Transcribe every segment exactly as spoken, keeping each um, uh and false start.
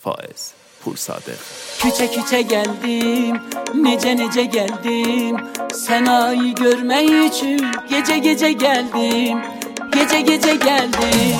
Faiz Pursadır. Küçe küçe geldim, nece nece geldim. Senayı görmek için gece gece geldim. Gece gece geldim.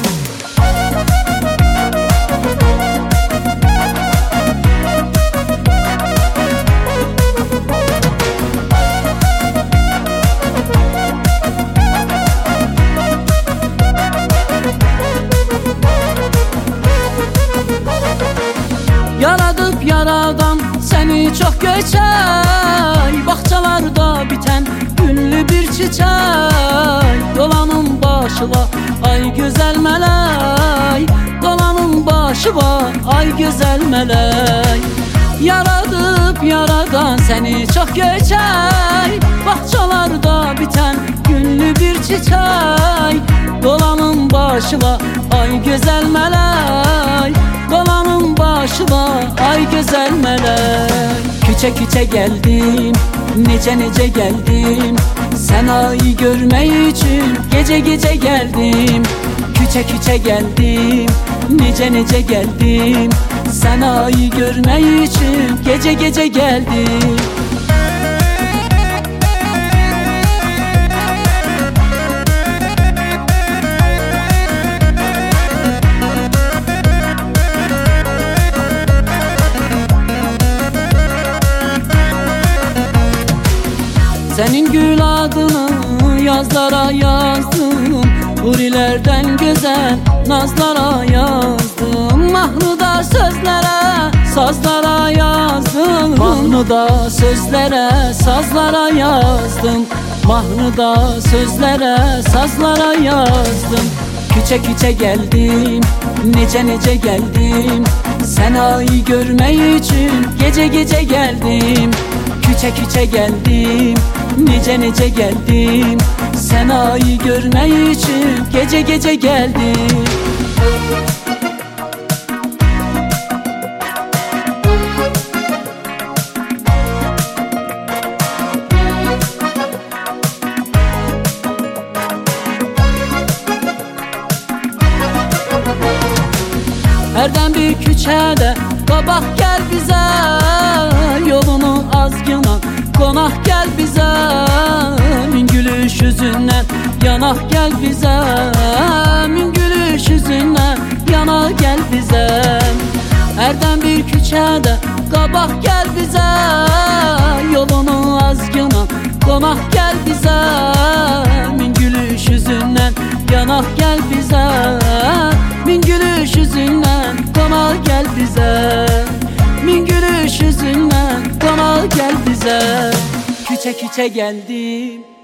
Yaradıp yaradan seni çok göçey, bahçalarda biten günlü bir çiçek. Dolanın başıva ay güzel melek, dolanın başıva ay güzel melek. Yaradıp yaradan seni çok göçey, bahçalarda biten günlü bir çiçek. Dolanın başıva ay güzel melek, dolanın başıma ay güzel melek. Küçe küçe geldim, nece nece geldim. Senayı görmek için gece gece geldim. Küçe küçe geldim, nece nece geldim. Senayı görmek için gece gece geldim. Senin gül adını yazlara yazdım, hurilerden güzel nazlara yazdım. Mahnuda sözlere, sazlara yazdım. Mahnuda sözlere, sazlara yazdım. Mahnuda sözlere, sazlara yazdım. Küçe küçe geldim, nece nece geldim. Senayı görmek için gece gece geldim. Küçe küçe geldim, nece nece geldim. Senayı görmek için gece gece geldim. Herden bir küçede kabak gel bize, yolunu azgına konak gel bize. Min gülüş yüzünden yanak gel bize, min gülüş yüzünden yanak gel bize. Herden bir küçede kabak gel bize, yolunu azgına konak gel bize. Min gülüş yüzünden yanak gel bize, min gülüş yüzünden konak gel bize. Min gülüş yüzünden konak gel bize. Küçe küçe geldim,